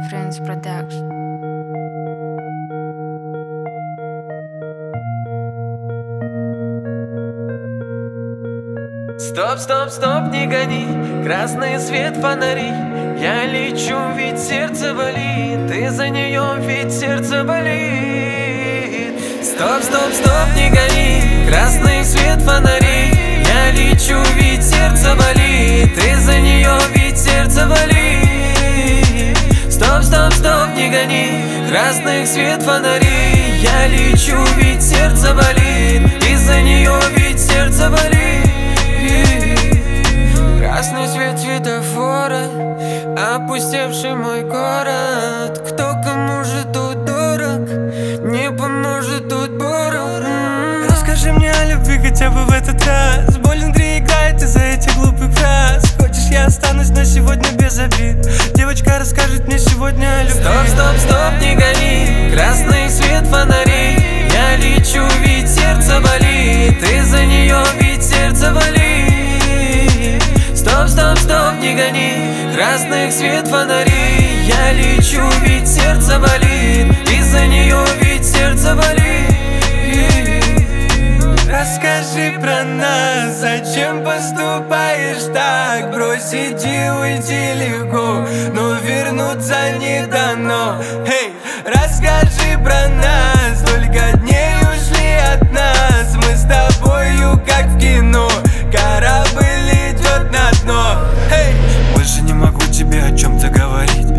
Friends Production. Стоп, стоп, стоп, не гони, красный свет фонарей. Я лечу, ведь сердце болит, из-за нее ведь сердце болит. Стоп, стоп, стоп, не гони, красный свет фонарей. Я лечу, ведь сердце болит, из-за нее ведь сердце болит. Стоп, стоп, стоп, не гони, красный свет фонарей. Я лечу, ведь сердце болит, из-за нее ведь сердце болит. Красный свет светофора, опустевший мой город. Кто кому же тут дорог, не поможет тут порог. Расскажи мне о любви хотя бы в этот раз. Боль внутри играет из-за этих глупых фраз. Хочешь, я останусь, но сегодня без обид. Девочка расскажет мне сегодня о любви. Стоп, стоп, стоп, не гони, красный свет фонарей. Я лечу, ведь сердце болит, из-за нее ведь сердце болит. Стоп, стоп, стоп, не гони, красный свет фонарей. Я лечу, ведь сердце болит, из-за нее ведь сердце болит. Расскажи про нас, зачем поступаешь так? Бросить и уйти легко, но вернуться не дано. Эй, расскажи про нас, столько дней ушли от нас. Мы с тобою как в кино, корабль идет на дно. Эй, больше не могу тебе о чем-то говорить.